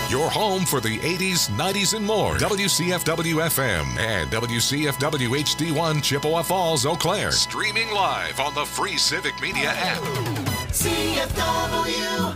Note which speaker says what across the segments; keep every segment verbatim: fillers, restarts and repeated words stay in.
Speaker 1: Your home for the eighties, nineties, and more. W C F W F M and W C F W H D one Chippewa Falls, Eau Claire. Streaming live on the free Civic Media app.
Speaker 2: C F W.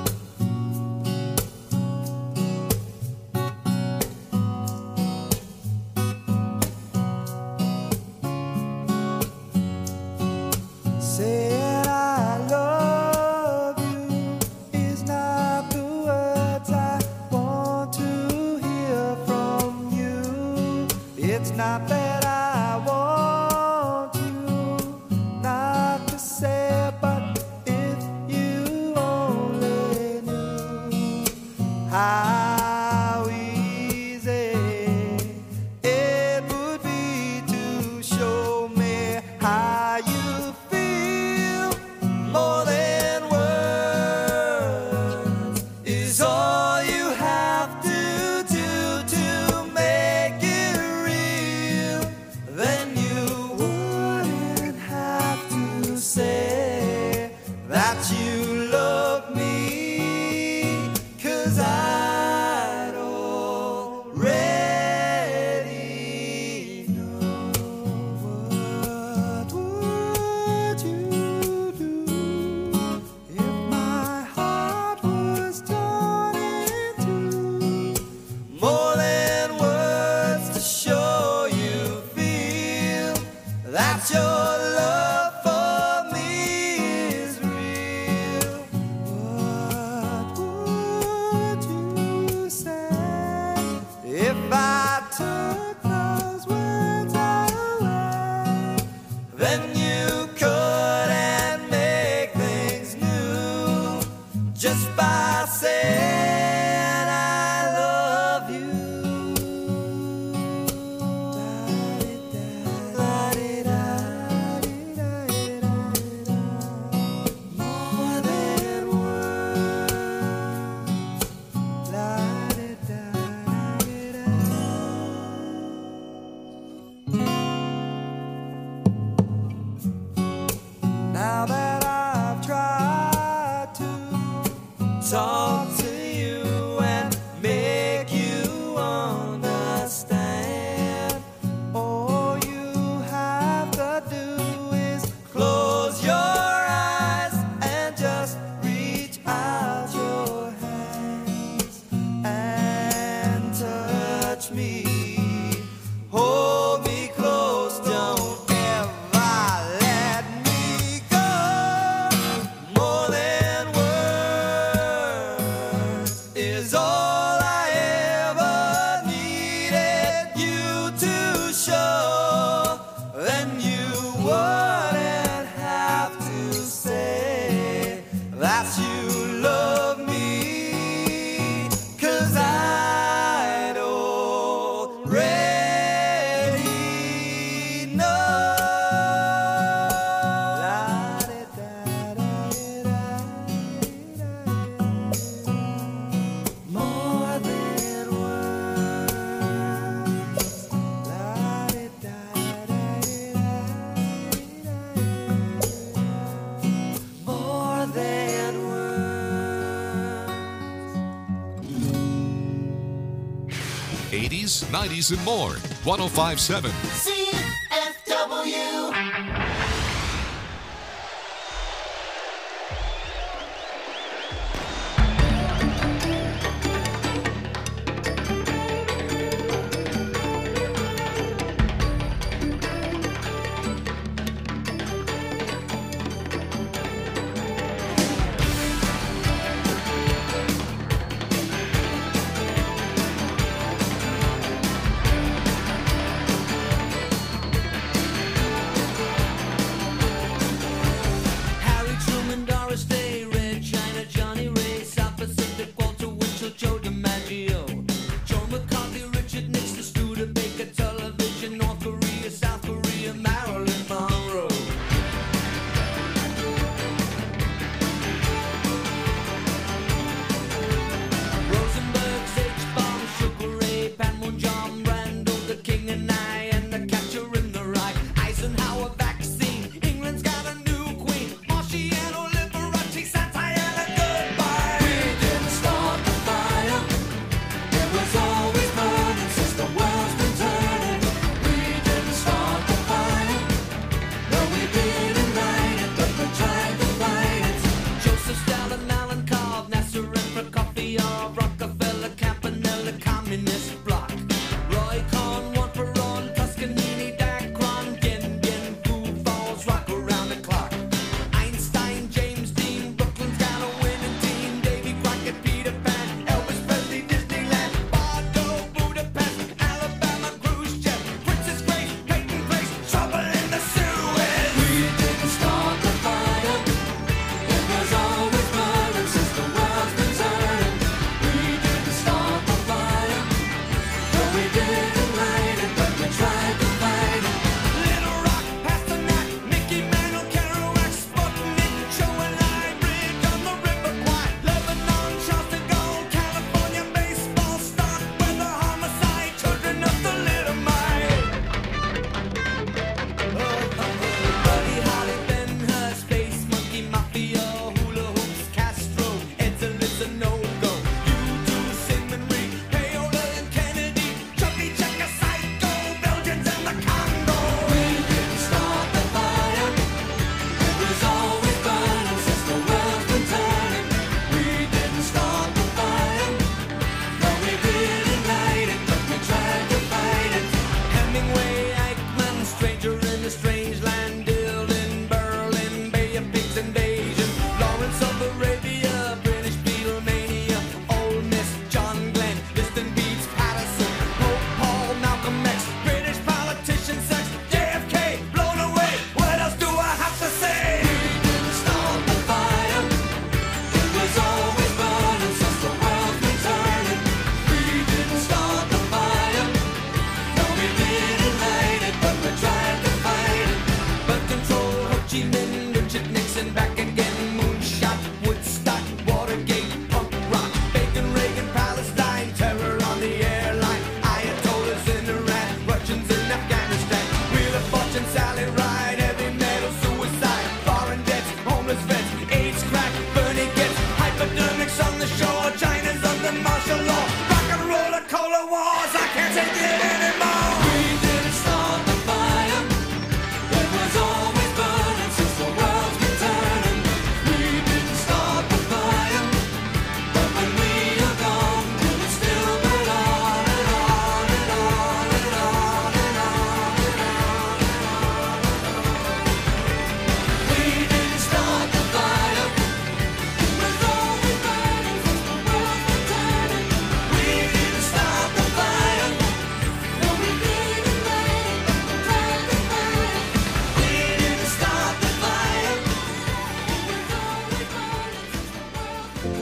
Speaker 1: eighties, nineties, and more. one oh five point seven.
Speaker 2: C F W.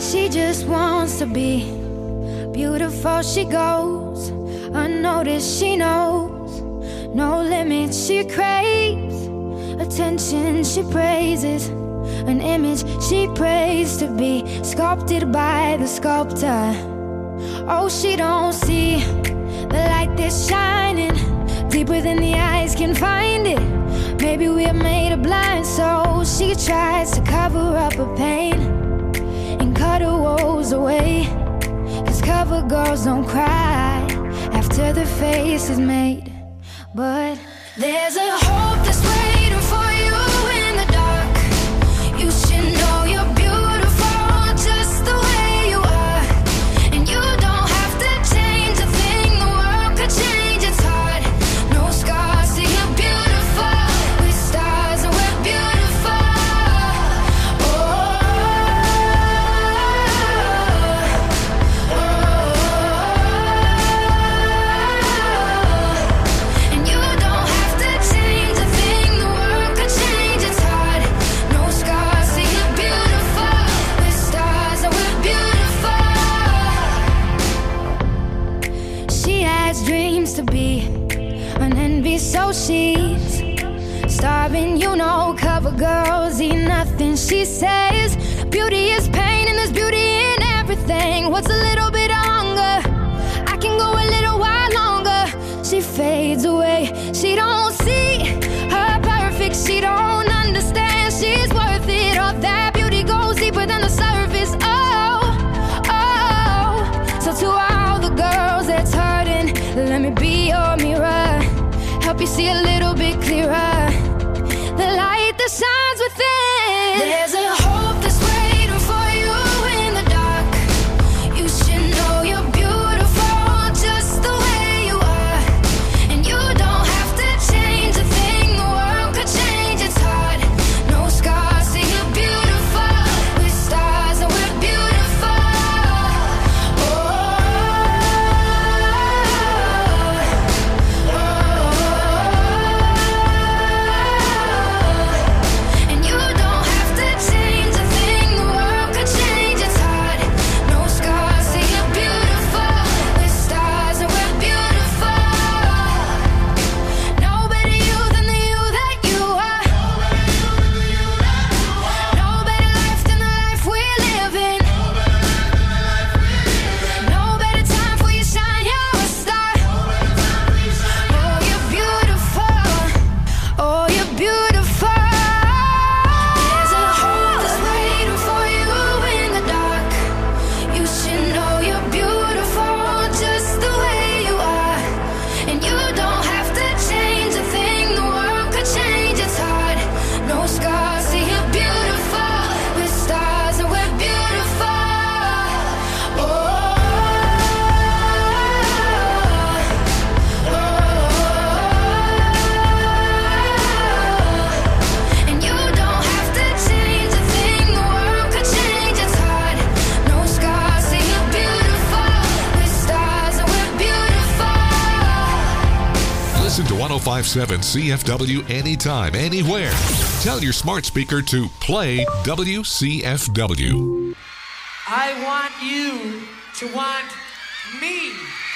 Speaker 3: She just wants to be beautiful. She goes unnoticed. She knows no limits. She craves attention. She praises an image she prays to be sculpted by the sculptor. Oh, she don't see the light that's shining deeper than the eyes can find it. Maybe we're made of blind souls. She tries to cover up her pain and cut her woes away. Cause cover girls don't cry after the face is made. But there's a hope that's waiting for you in the dark. You should know you're beautiful just the way you are. And you don't have to change a thing. The world could change, it's hard. No scars, so you're beautiful. With stars and we're beautiful. Oh, oh, oh. And you don't have to change a thing. The world could change, it's hard. No scars, so you're beautiful. With stars and we're beautiful. She has dreams to be an envy, so she's starving. You know, cover girls eat nothing. She says beauty is pain and there's beauty in everything. What's a little bit of hunger? I can go a little while longer. She fades away. She don't see her perfect. She don't understand she's worth it. All that beauty goes deeper than the surface. Oh, oh. So to all the girls that's hurting, let me be your mirror. Help you see a little bit clearer. The light that shines within. There's a hope that's waiting for you in the dark. You should know you're beautiful just the way you are. And you don't have to change a thing. The world could change, it's hard. No scars, so you're beautiful. With stars and we're beautiful. Oh, oh, oh. And you don't have to change a thing. The world could change, it's hard. No scars, so you're beautiful. With stars and we're beautiful. No better you than the you that you are. No better life than the life we're living. No better time for you shine, you're a star. Oh, you're beautiful. Oh, you're beautiful. There's a hope that's waiting for you in the dark. You should know you're beautiful just the way you are. And you don't have to change a thing. The world could change, it's hard. No scars, so you're beautiful. With stars and we're beautiful. Oh, oh, oh. And you don't have to change a thing. The world could change, it's hard. No scars, so you're beautiful. With stars and we're beautiful.
Speaker 1: Listen to one oh five point seven C F W anytime, anywhere. Tell your smart speaker to play W C F W.
Speaker 4: I want you to want me.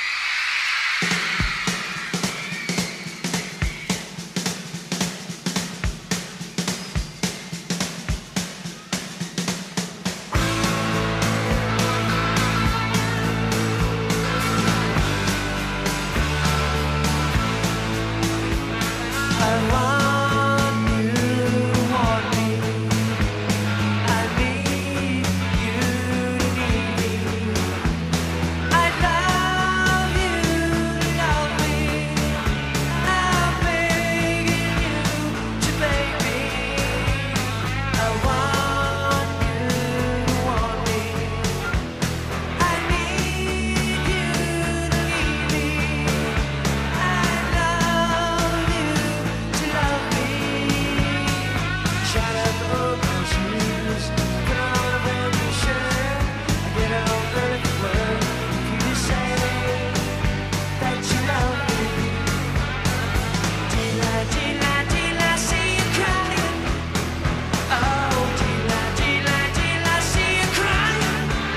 Speaker 4: I want you to want me. I need you to need me. I love you to love me. I'm begging you to beg me. I want you to want me. I need you to need me. I love you to love me. Shut up, open shoes. Put on a brand new shirt. I get out early for work. You say that you love me. Till I, till I, till I see you crying. Oh, till I, till I, till I see you crying.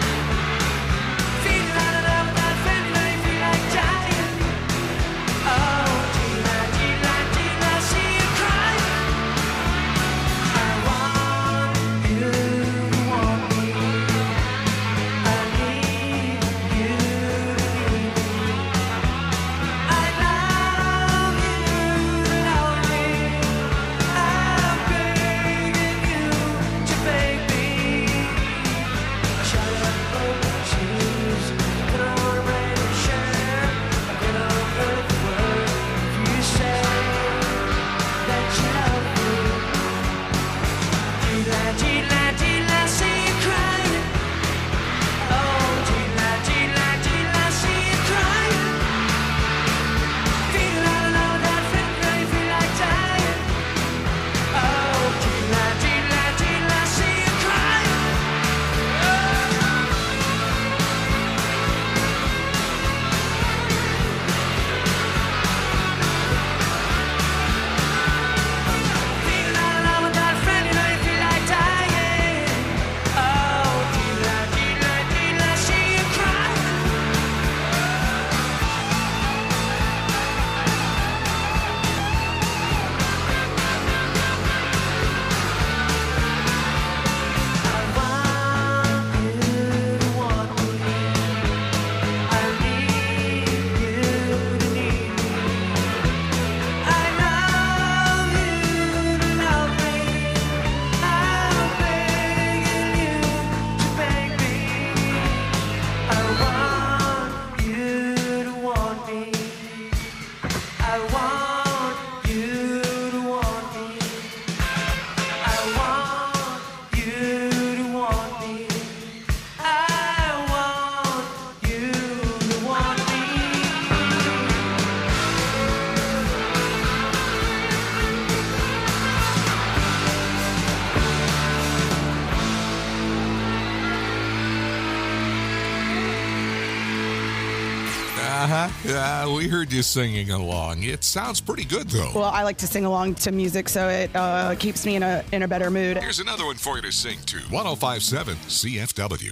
Speaker 1: Yeah? Yeah, we heard you singing along. It sounds pretty good, though.
Speaker 5: Well, I like to sing along to music, so it uh, keeps me in a in a better mood.
Speaker 1: Here's another one for you to sing to. one oh five point seven C F W.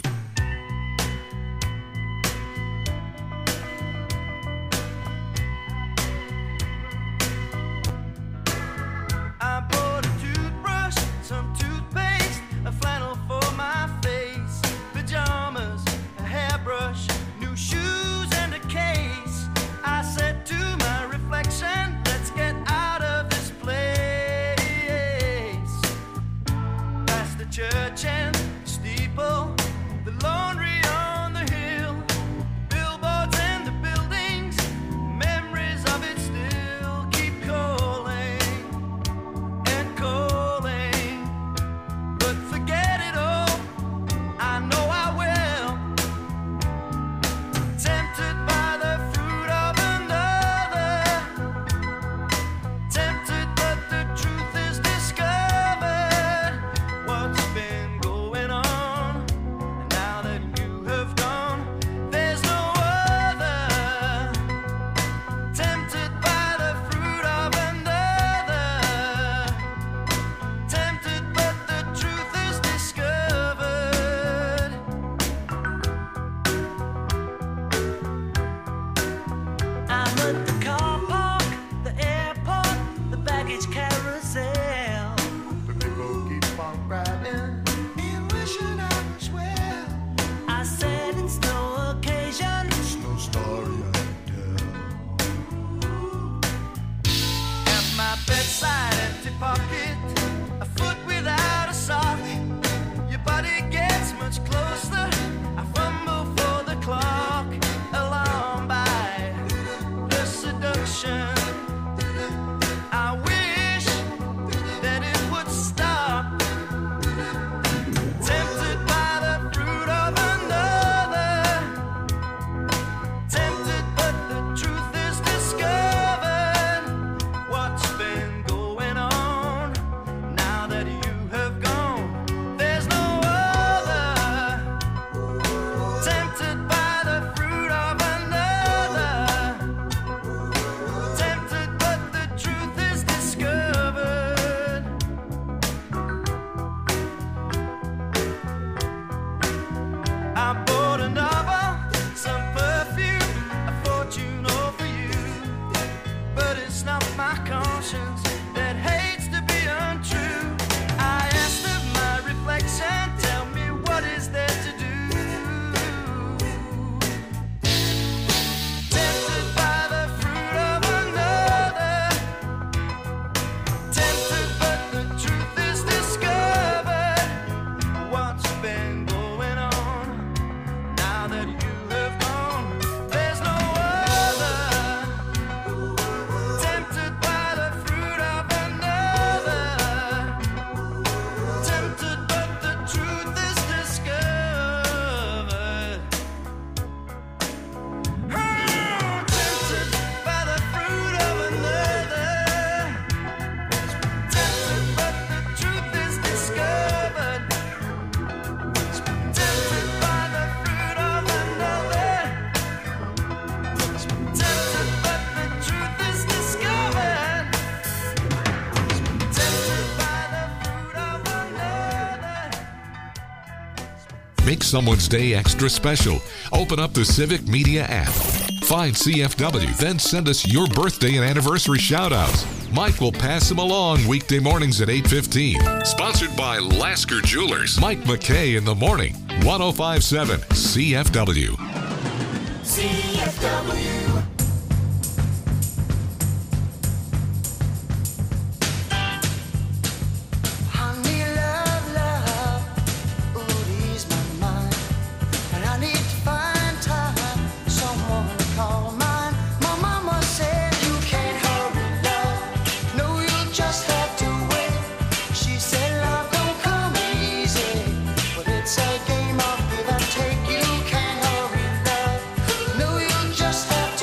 Speaker 4: I bought a toothbrush, some toothpaste, a flannel for my face, pajamas, a hairbrush, new shoes and a case. I said to my reflection, let's get out of this place. Past the church and steeple, the laundry on the hill, billboards and the buildings, memories of it still keep calling and calling, but forget it all, I know I will. Tempted by the fruit of another, tempted but the truth is discovered. What's been going on, and now that you have gone, there's no other. Tempted by the fruit of another, tempted but the truth is discovered. I'm at the car park, the airport, the baggage carousel. But people keep on grabbing and wishing I was well. I said it's no occasion, it's no story I can tell. At my bedside, empty pocket, a foot without a sock. Your body gets much closer. I fumble for the clock, alarmed by the seduction. I wish that it would stop. Tempted by the fruit of another, tempted but the truth is discovered. What's been going on, now that you have gone, there's no other. Tempted by the fruit of another, tempted but the truth is discovered. I bought a novel, some perfume, a fortune all for you. But it's not my conscience that hates to be untrue. I asked of my reflection, tell me what is there to do. Tempted by the fruit of another, tempted but the truth is discovered. What's been going on, now that you have gone, there's no other. Tempted by the fruit of another, tempted but the truth is discovered. Oh, tempted by the fruit of another, tempted but the truth is discovered. Tempted by the fruit of another, tempted but the truth is discovered. Tempted by the fruit of another.
Speaker 1: Make someone's day extra special. Open up the Civic Media app. Find C F W, then send us your birthday and anniversary shout-outs. Mike will pass them along weekday mornings at eight fifteen. Sponsored by Lasker Jewelers. Mike McKay in the morning. one oh five point seven C F W.
Speaker 2: C F W.
Speaker 4: Honey, love, love, ooh, ease my mind. And I need to find time, someone to call mine. My mama said you can't hurry love, no, you just have to wait. She said love don't come easy, but it's a game of give and take. You can't hurry love, no, you just have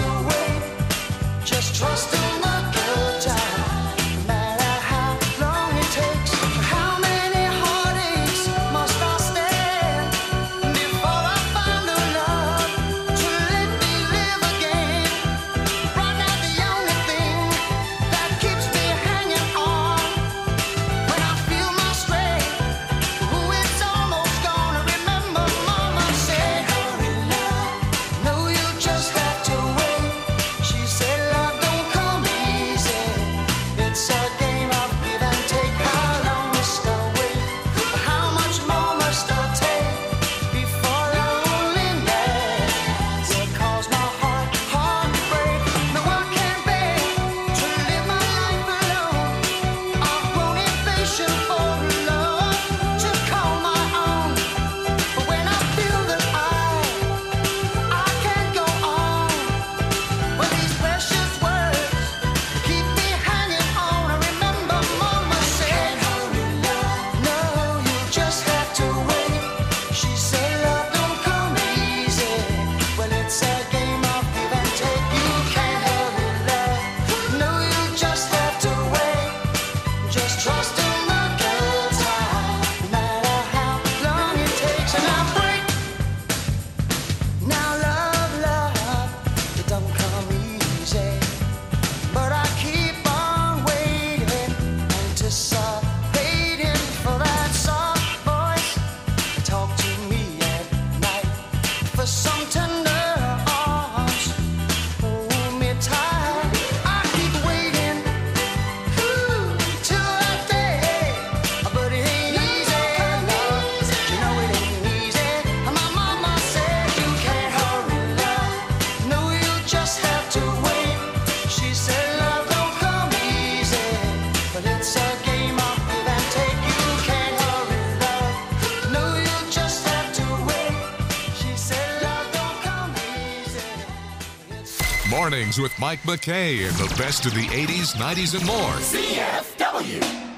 Speaker 1: Mornings with Mike McKay and the best of the eighties, nineties, and more.
Speaker 2: C F W.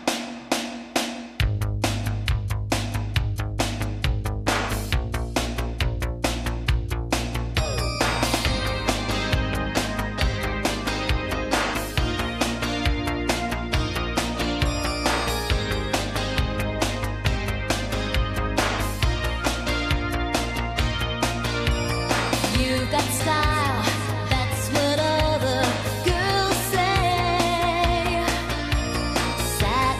Speaker 6: You've got style, that's what all the girls say. Sad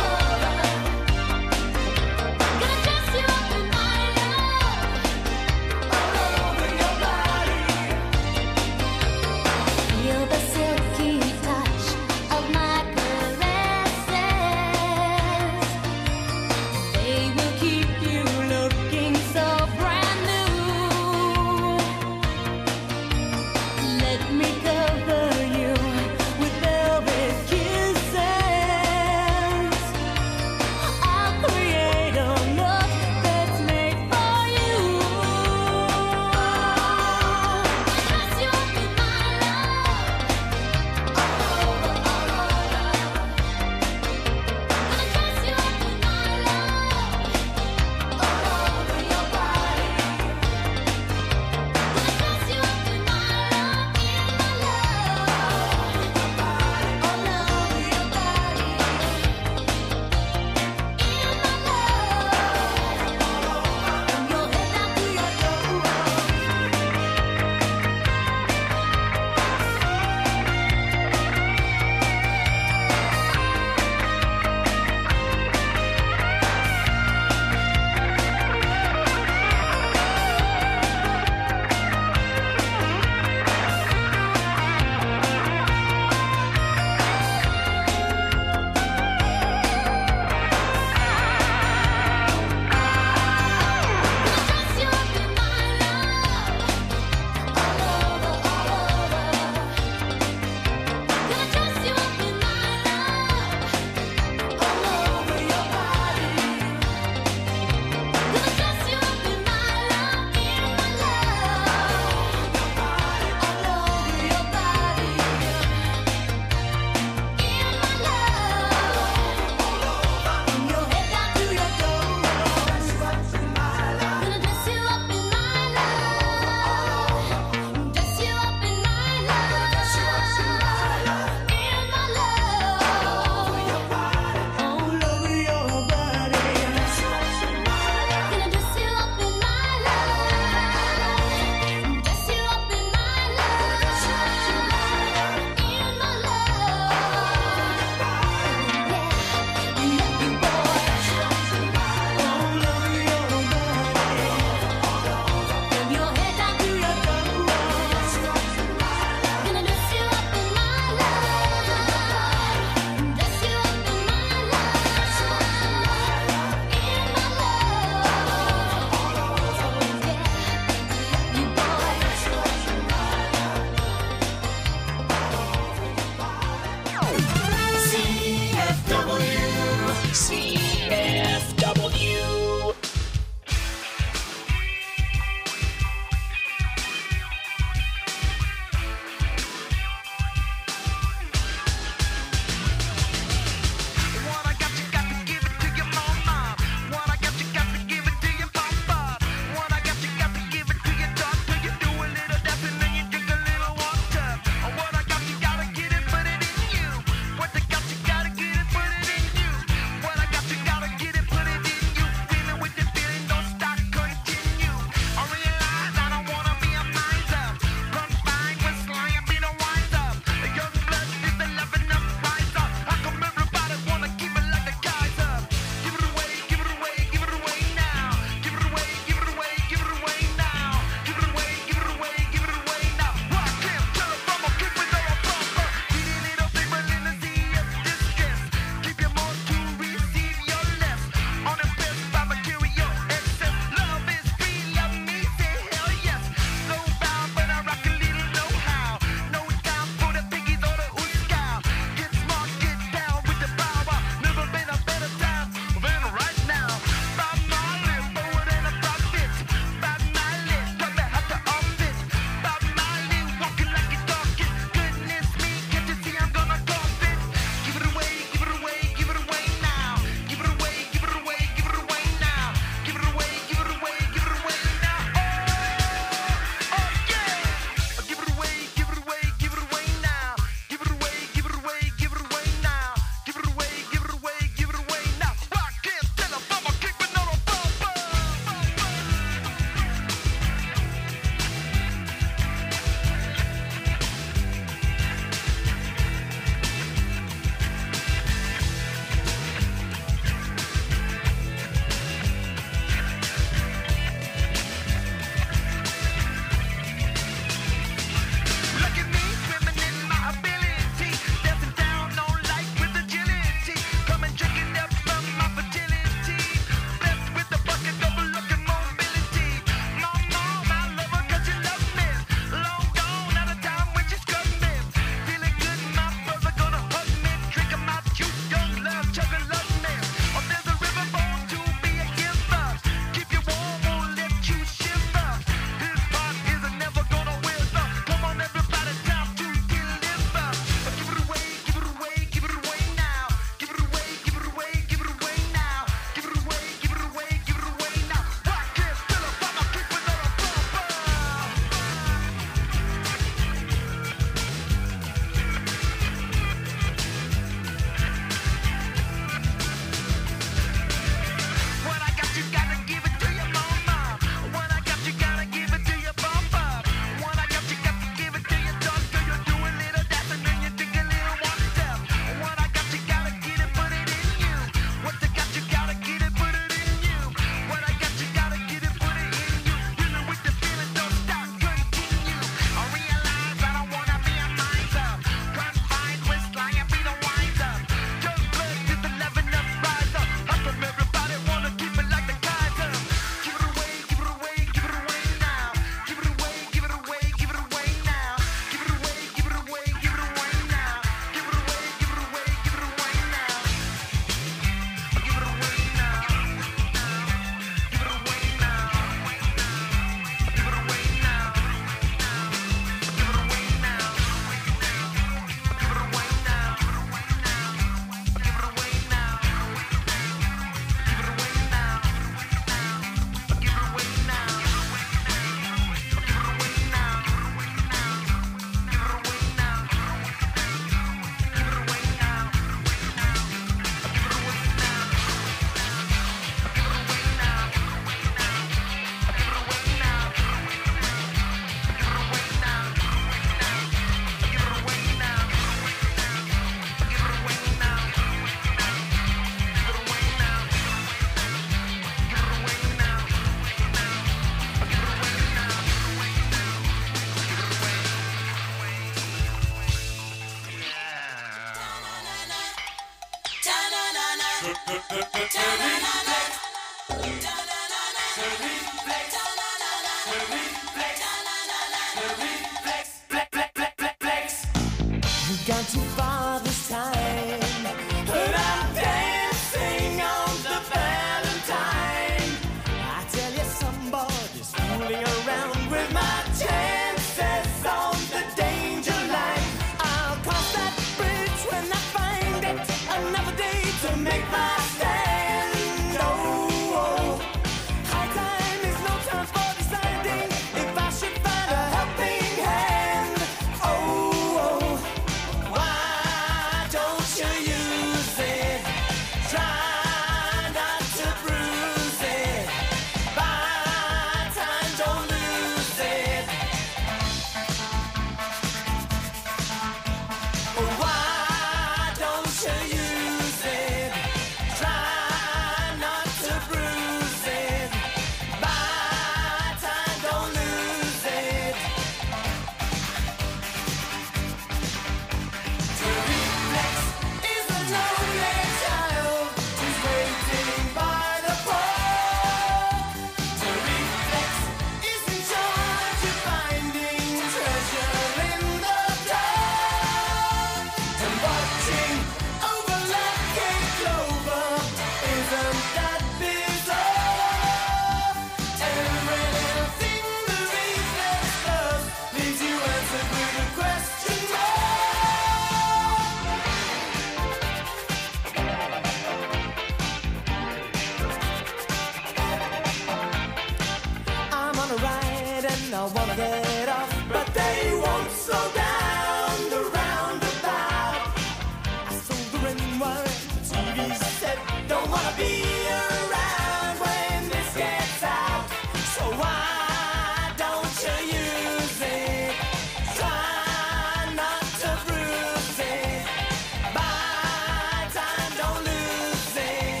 Speaker 4: wanna get off, but they won't slow down the roundabout. I sold the ring wire, the T V set, don't wanna be around when this gets out. So why don't you use it? Try not to bruise it. Buy time, don't lose it.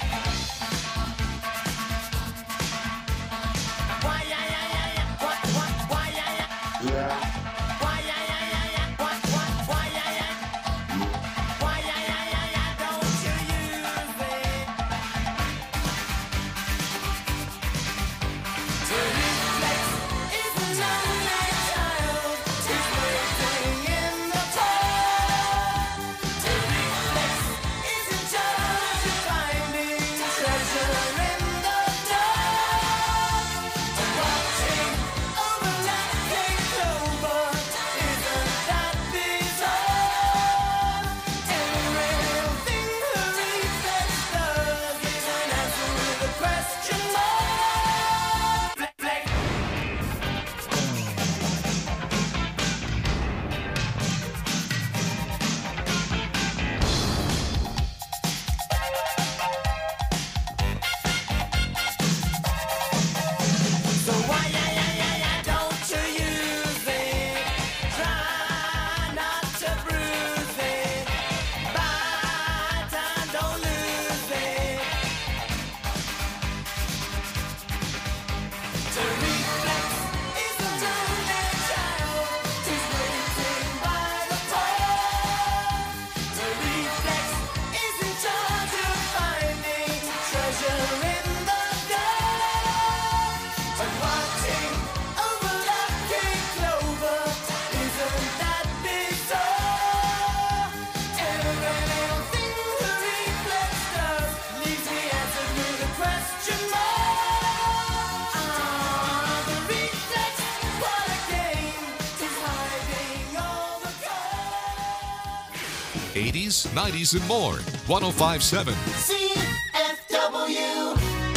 Speaker 4: Why, yeah, yeah, yeah, yeah. What, what, why, yeah, yeah. Why, yeah, yeah, yeah, yeah. What, what, why, yeah, yeah. Why, yeah, yeah, yeah, yeah. Don't you use it. To reflex is an only child who's waiting in the cold. To reflex is in charge of finding treasure in the dark. To watching overlapping clover, isn't that bizarre? Every little thing the reflex does is an answer with a question mark. Flex, flex. So why, yeah, yeah, yeah, yeah, don't you use it? Try not to bruise it. Buy time, don't lose it. To reflex is a lonely child who's waiting by the pole. To reflex is in charge of finding treasure in the dark. But watching overlapping clover, isn't that bizarre? Every little thing the reflex does leaves me answered with a question mark. Ah, the reflex, what a game, 'tis hiding all the cards.
Speaker 1: eighties, nineties, and more. one oh five point seven.
Speaker 2: C F W.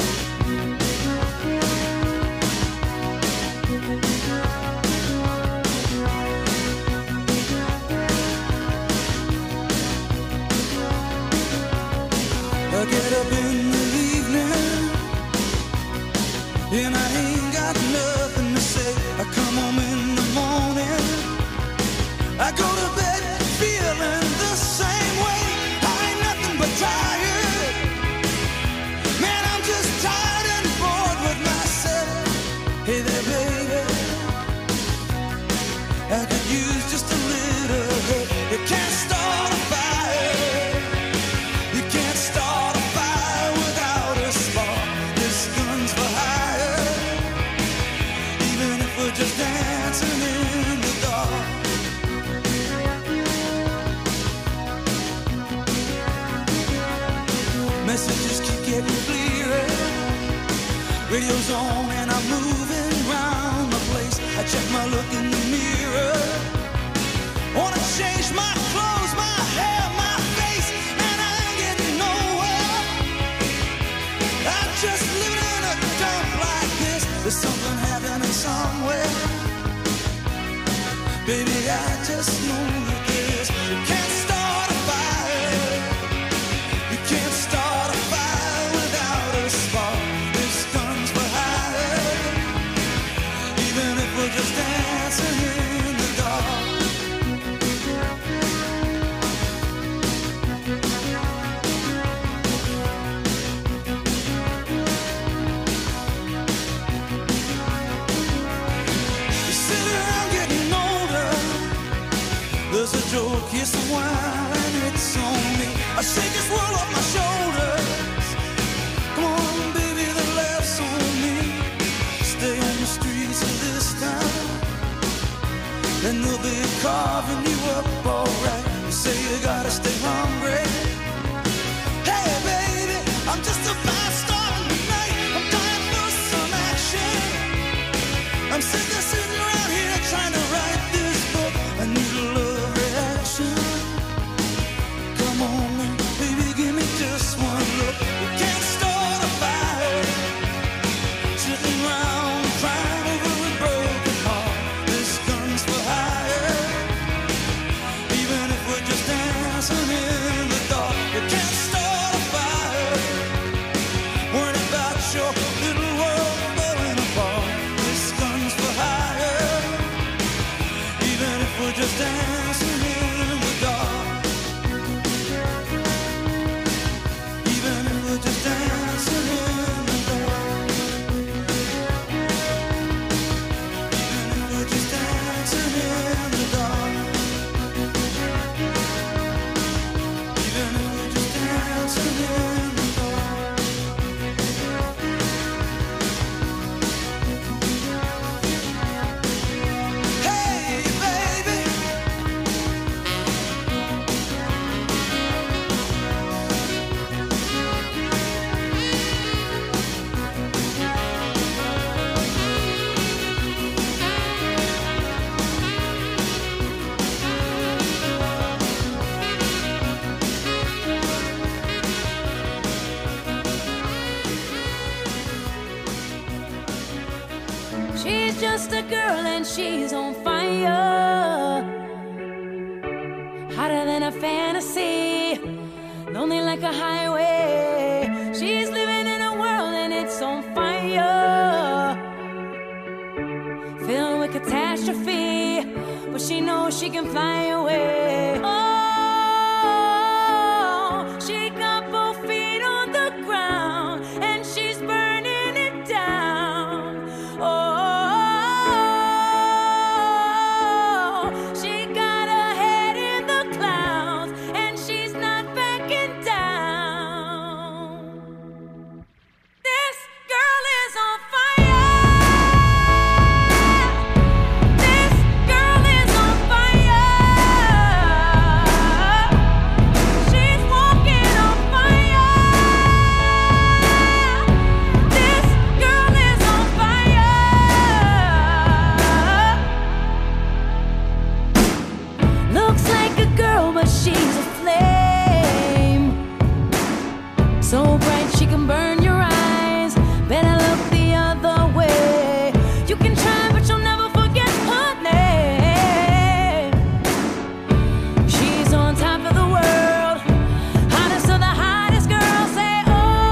Speaker 7: I get up in the evening and I ain't got nothing to say. I come home in the morning, I go to bed feeling the same way. I ain't nothing but tired. Man, I'm just tired and bored with myself. Hey there, baby, I could use just a little help. You can't start a fire. You can't start a fire without a spark. This gun's for hire. Even if we're just dancing in the dark. Messages keep getting clearer. Radio's on and I'm moving around the place. I check my look in the mirror. Wanna change my clothes, my hair, my face, and I ain't getting nowhere. I'm just living in a dump like this. There's something happening somewhere. Baby, I just know that this. You can't start a fire. You can't start a fire without a spark. This gun's for hire. Even if we're just dancing in the dark. You sit around getting older. There's a joke, here's some wine, it's on me. I shake this world off my shoulders. Come on, baby, the laughs on me. Stay on the streets of this town, and they'll be carving you up alright. You say you gotta stay hungry. Hey, baby, I'm just a fast star tonight. I'm dying for some action. I'm sick of sitting around here trying to write this book. I need a love reaction. Come on, baby, give me just one look. We can't start a fire. Sitting around crying over a broken heart. just dancing in the dark. Even if we're just dancing in the dark. Even if we're just dancing in the dark. Even if we're just dancing in the dark. Hey, baby.
Speaker 6: She's just a girl and she's on fire. Hotter than a fantasy, lonely like a highway. She's living in a world and it's on fire, filled with catastrophe, but she knows she can fly away. Oh, she got both feet on the ground and she's burning it down. Oh, she got her head in the clouds and she's not backing down. This girl is on fire. This girl is on fire. She's walking on fire. This girl is on fire. Looks like a girl, but she's a flame. So bright she can burn your eyes. Better look the other way. You can try, but you'll never forget her name. She's on top of the world, hottest of the hottest girls. Say,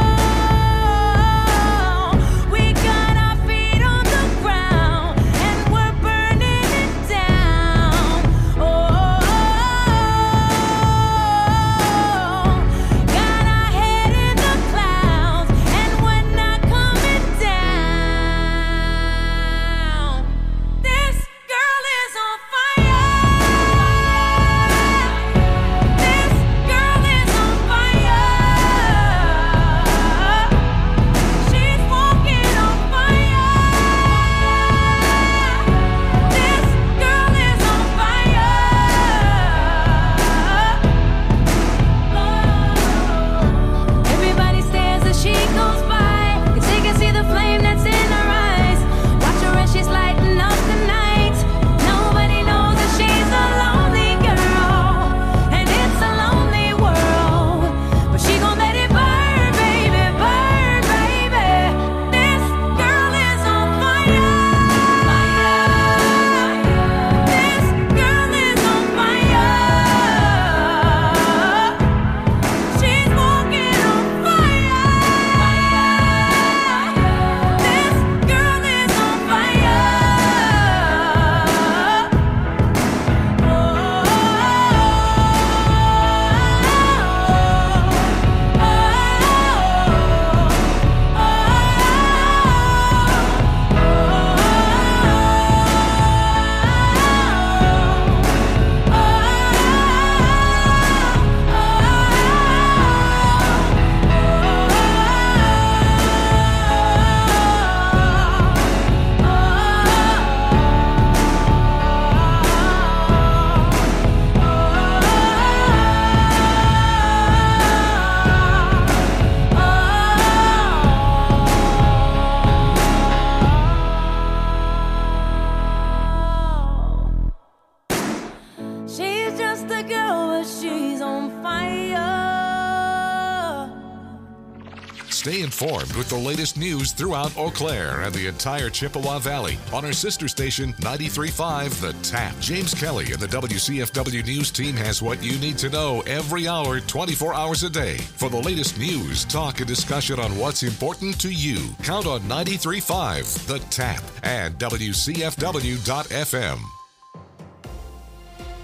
Speaker 6: oh, we got our feet on the ground and we're burning it down. Oh, got our head in the clouds and we're not coming down. This girl is on fire. This girl is on fire. She's walking on fire. This girl is on fire. Everybody stares as she goes by, 'cause they can see the flame that's in her eyes. Watch her as she's lighting up the night. Nobody knows that she's a lonely girl, and it's a lonely world. But she gon' let it burn, baby, burn, baby. This girl is on fire. This girl is on fire. She's walking on fire. This girl is on fire. She's just a girl, but she's on fire.
Speaker 1: Stay informed with the latest news throughout Eau Claire and the entire Chippewa Valley on our sister station ninety-three point five The Tap. James Kelly and the W C F W News team has what you need to know every hour, twenty-four hours a day. For the latest news, talk, and discussion on what's important to you, count on ninety-three point five The Tap and W C F W dot F M.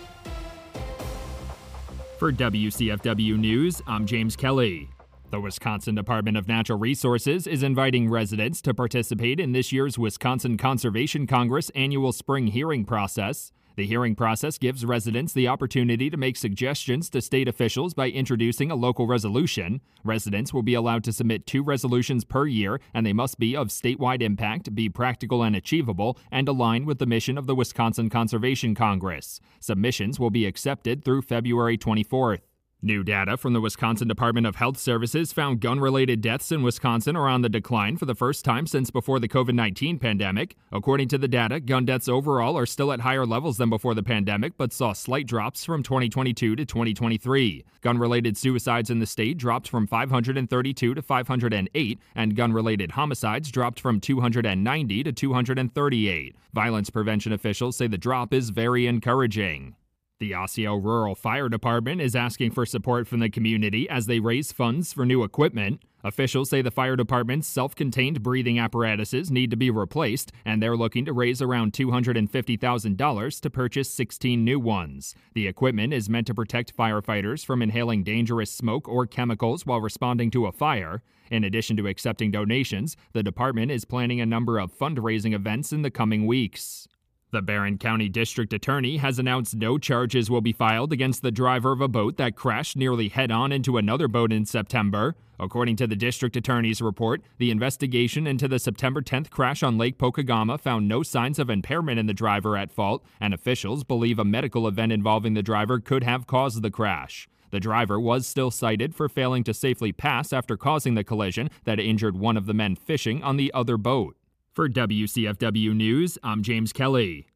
Speaker 8: For W C F W News, I'm James Kelly. The Wisconsin Department of Natural Resources is inviting residents to participate in this year's Wisconsin Conservation Congress annual spring hearing process. The hearing process gives residents the opportunity to make suggestions to state officials by introducing a local resolution. Residents will be allowed to submit two resolutions per year, and they must be of statewide impact, be practical and achievable, and align with the mission of the Wisconsin Conservation Congress. Submissions will be accepted through February twenty-fourth. New data from the Wisconsin Department of Health Services found gun-related deaths in Wisconsin are on the decline for the first time since before the covid nineteen pandemic. According to the data, gun deaths overall are still at higher levels than before the pandemic, but saw slight drops from twenty twenty-two to twenty twenty-three. Gun-related suicides in the state dropped from five hundred thirty-two to five hundred eight, and gun-related homicides dropped from two hundred ninety to two hundred thirty-eight. Violence prevention officials say the drop is very encouraging. The Osseo Rural Fire Department is asking for support from the community as they raise funds for new equipment. Officials say the fire department's self-contained breathing apparatuses need to be replaced, and they're looking to raise around two hundred fifty thousand dollars to purchase sixteen new ones. The equipment is meant to protect firefighters from inhaling dangerous smoke or chemicals while responding to a fire. In addition to accepting donations, the department is planning a number of fundraising events in the coming weeks. The Barron County District Attorney has announced no charges will be filed against the driver of a boat that crashed nearly head-on into another boat in September. According to the District Attorney's report, the investigation into the September tenth crash on Lake Pokegama found no signs of impairment in the driver at fault, and officials believe a medical event involving the driver could have caused the crash. The driver was still cited for failing to safely pass after causing the collision that injured one of the men fishing on the other boat. For W C F W News, I'm James Kelly.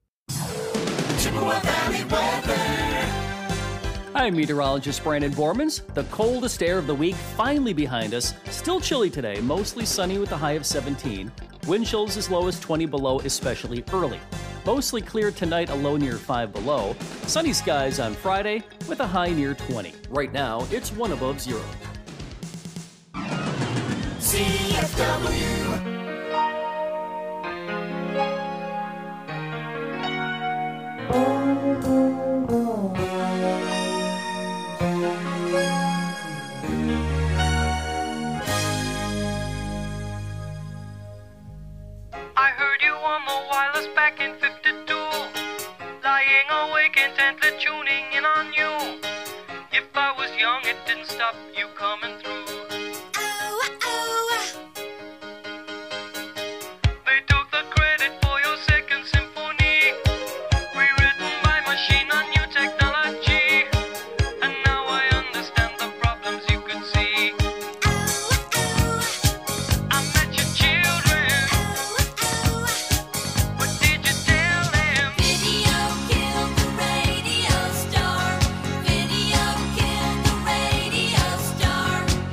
Speaker 2: Chippewa Valley weather.
Speaker 9: I'm meteorologist Brandon Bormans. The coldest air of the week finally behind us. Still chilly today, mostly sunny with a high of seventeen. Wind chills as low as twenty below, especially early. Mostly clear tonight, a low near five below. Sunny skies on Friday with a high near twenty. Right now, it's one above zero.
Speaker 2: C F W.
Speaker 4: I heard you on the wireless back in fifty-two, lying awake intently tuning in on you. If I was young, it didn't stop you coming through.
Speaker 3: Oh, oh.
Speaker 4: They took the credit for your second symphony, rewritten by machine on new technology. And now I understand the problems you could see. I met your children. What did you tell them?
Speaker 3: Video killed the radio star. Video killed the radio star.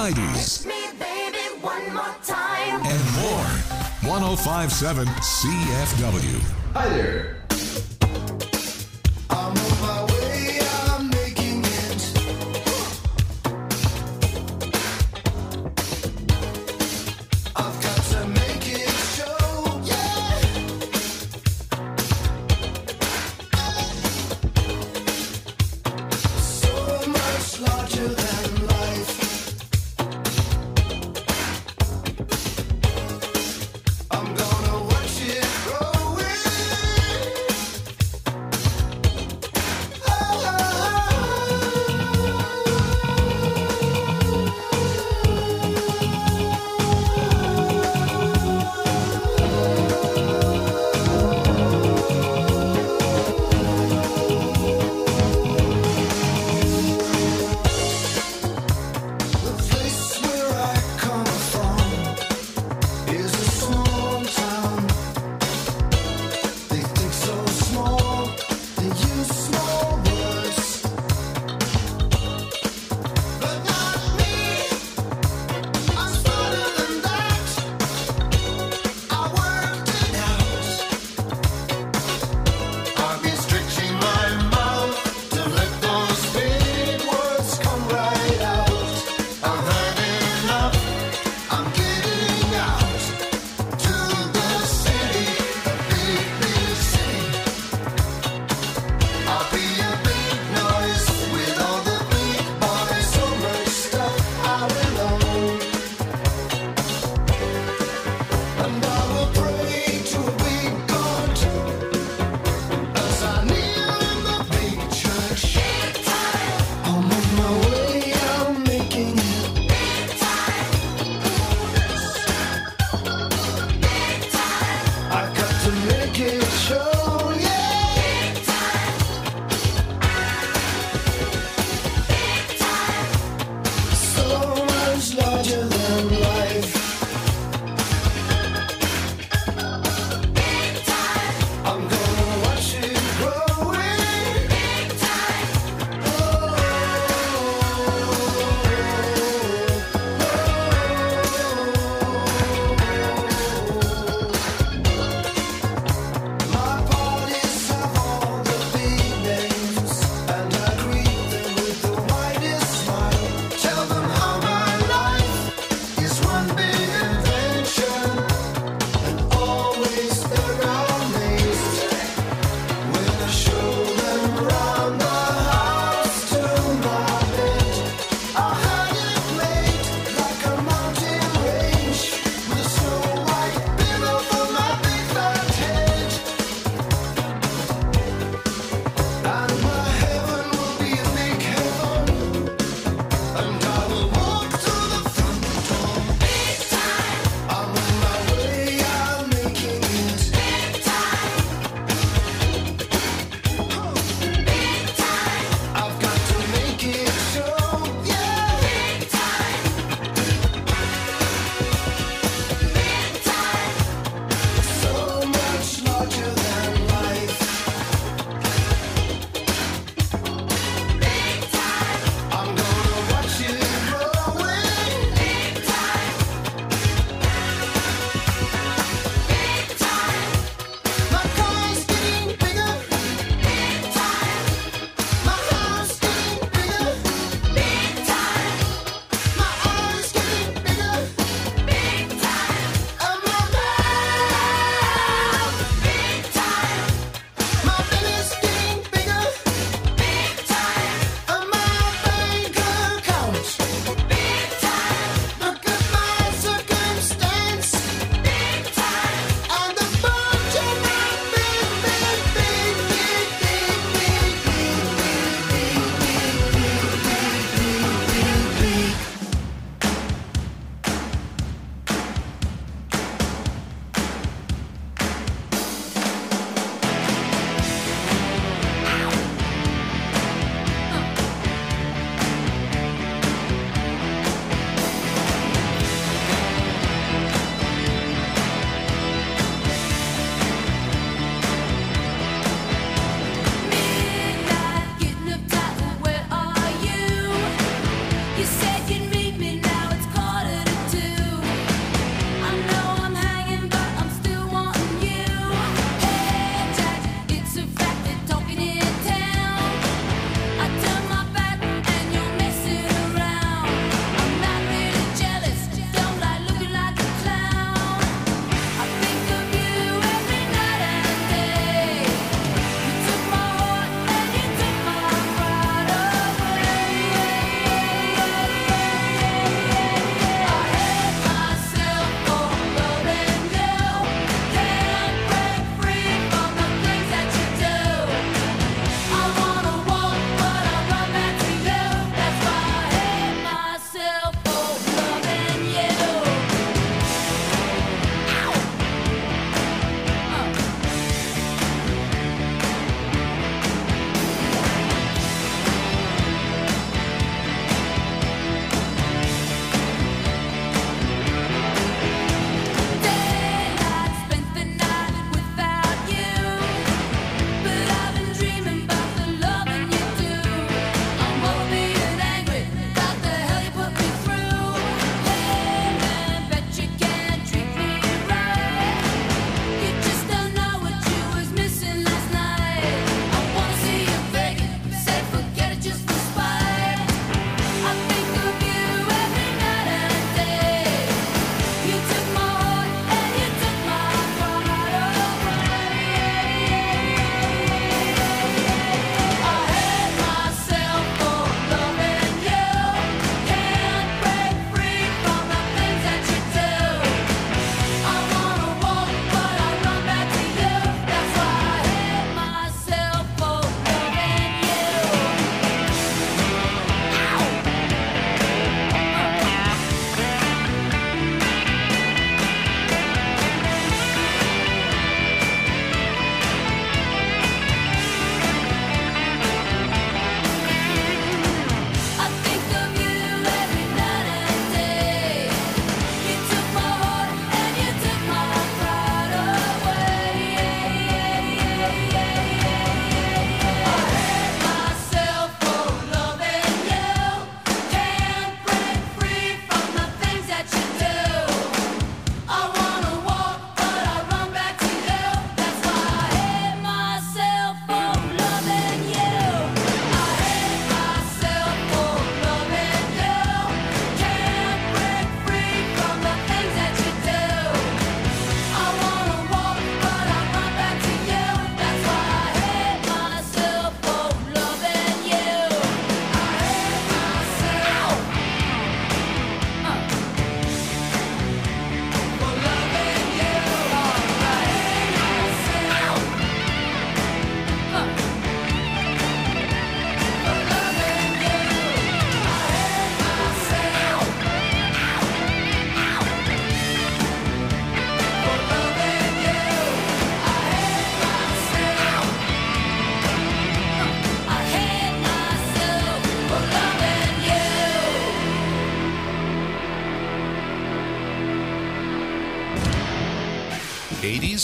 Speaker 1: nineties,
Speaker 2: Me, baby, one more time.
Speaker 1: and more. one oh five point seven C F W.
Speaker 10: Hi there.
Speaker 2: I'm on my way, I'm making it. I've got to make it show, yeah. So much larger than life. I'm gonna watch it growing.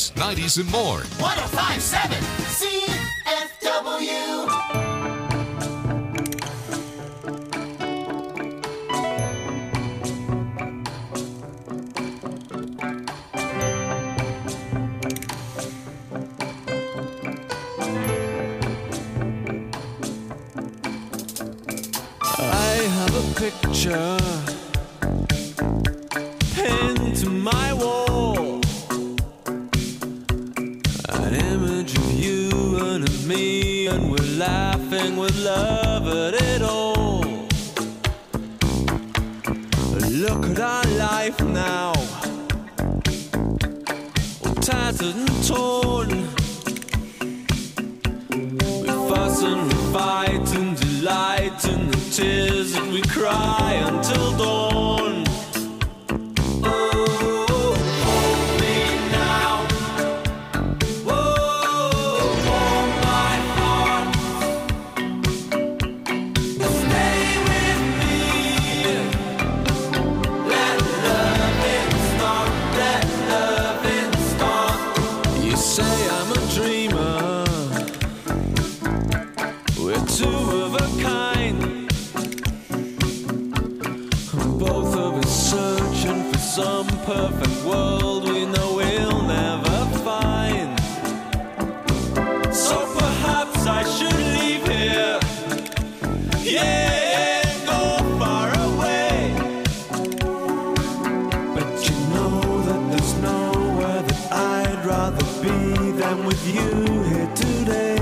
Speaker 1: eighties, nineties, and more.
Speaker 2: one oh five point seven C F W.
Speaker 7: I have a picture pinned to my wall, an image of you and of me, and we're laughing with love at it all. Look at our life now, all tattered and torn. We fuss and we fight and delight in the tears that we cry until dawn. Oh, hold me now. Whoa, warm my heart. Stay with me. Let loving start. Let loving start. You say I'm a dreamer. We're two of a kind. Both of us searching for some perfect world we know we'll never find. So perhaps I should leave here. Yeah, go far away. But you know that there's nowhere that I'd rather be than with you here today.